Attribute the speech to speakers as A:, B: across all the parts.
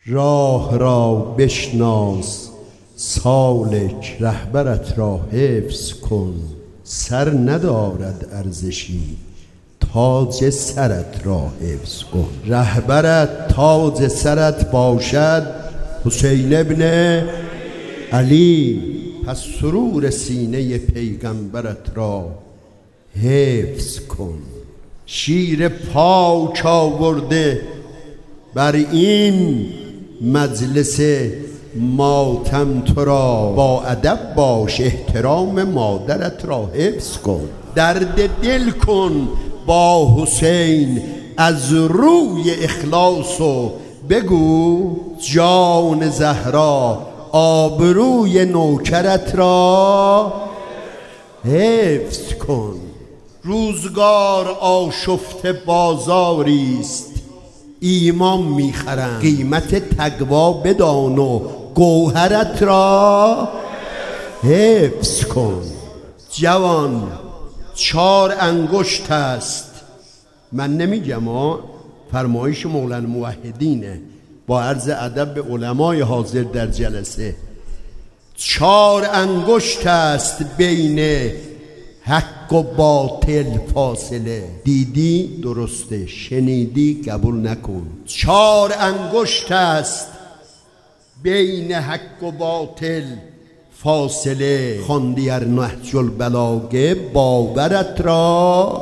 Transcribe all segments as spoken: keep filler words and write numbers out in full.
A: راه را بشناس سالک، رهبرت را حفظ کن. سر ندارد ارزشی، تاج سرت را حفظ کن. رهبرت تاج سرت باشد حسین ابن علی، پس سرور سینه پیغمبرت را حفظ کن. شیر پاک آورده بر این مجلس ماتم تو را، با ادب باش احترام مادرت را حفظ کن. درد دل کن با حسین از روی اخلاص و بگو جان زهرا آبروی نوکرت را حفظ کن. روزگار آشفته بازاریست ایمان میخرند، قیمت تقوا بدان و گوهرت را حفظ کن. جوان چار انگشت است، من نمیگم ها، فرمایش مولانا موحدینه، با عرض ادب به علمای حاضر در جلسه. چار انگشت است بین حق و باطل فاصله، دیدی درسته، شنیدی قبول نکن. چار انگشت است بین حق و باطل فاصله، خواندی ار نهج البلاغه باورت را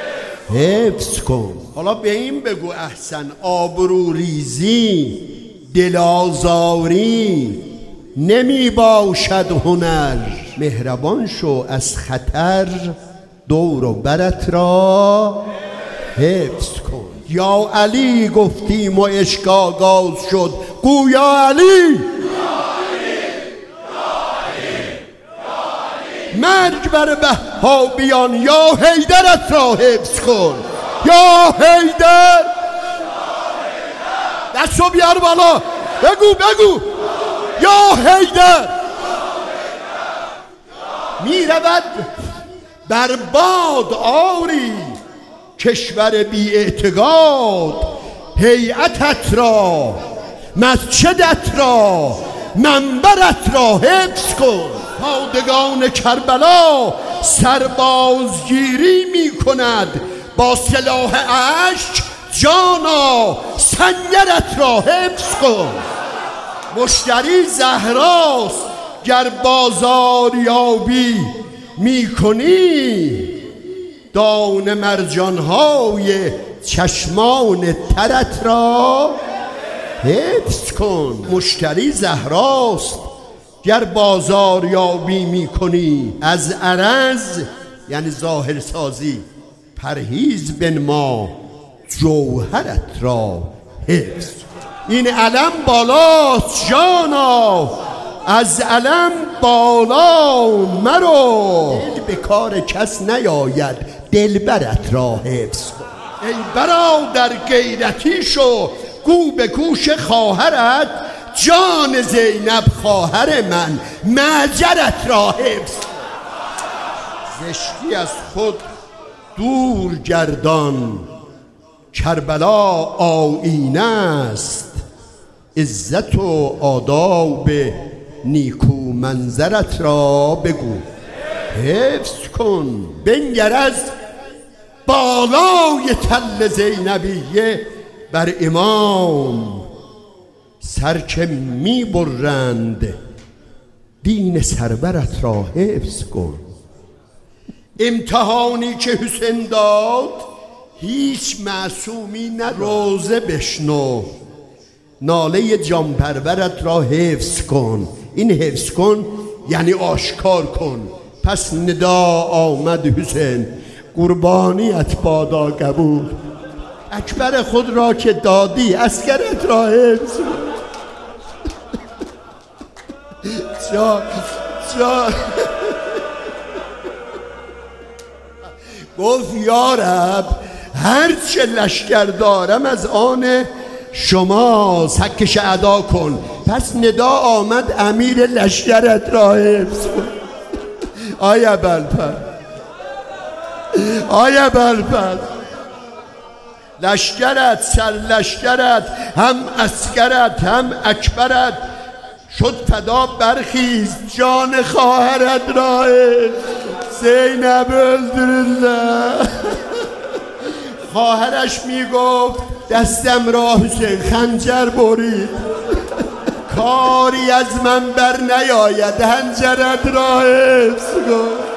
A: حفظ کن. حالا به این بگو احسن، آبرو ریزی دل آزاری نمی باشد هنر، مهربان شو از خطر دور و برت را حفظ کن. یا علی گفتیم و عشق آغاز شد، گویا علی مرگ بر وهابیان، یا حیدرت را حفظ کن. یا حیدر دستو بیار بالا، بگو بگو یا حیدر. می رود برباد آری کشور بی اعتقاد، هیئتت را مسجدت را منبرت را حفظ کن. پادگان کربلا سربازگیری می کند با سلاح اشک، جانا سنگرت را حفظ کن. مشتری زهراست گر بازاریابی می کنی، دان مرجانهای چشمان ترت را حفظ کن. مشتری زهراست گر بازاریابی می کنی، از عرض یعنی ظاهر سازی پرهیز بنما، جوهرت را حفظ کن. این علم بالاست جانا، از علم بالا مرو، دل به کار کس نیاید دلبرت را حفظ کن. ای برادر غیرتی شو گو به گوش خواهرت، جان زینب خواهر من معجرت را حفظ کن. زشتی از خود دور گردان کربلا آیینه است، عزت و آداب نیکو منظرت را بگو حفظ کن. بنگر از بالای تل زینبیه بر امام، سر که می برند دین سربرت را حفظ کن. امتحانی که حسین داد هیچ معصومی نه، روزه بشنو ناله جانپرورت را حفظ کن. این حفظ کن یعنی آشکار کن. پس ندا آمد حسین قربانیت بادا قبول، اکبر خود را که دادی اسکرت را حفظ کن. جا جا گفت یا رب هرچه لشکر دارم از آن شماست، حقش ادا کن. پس ندا آمد امیر لشکرت را حفظ کن. آیا بلپر آیا بلپر لشکرت سر لشکرت هم اسکرت هم اکبرت شد فدا برخیز جان خواهرت را زینب الدرزه. خواهرش میگفت دستم را حسین خنجر برید کاری از من بر نیاید هنجرت را حفظ کن.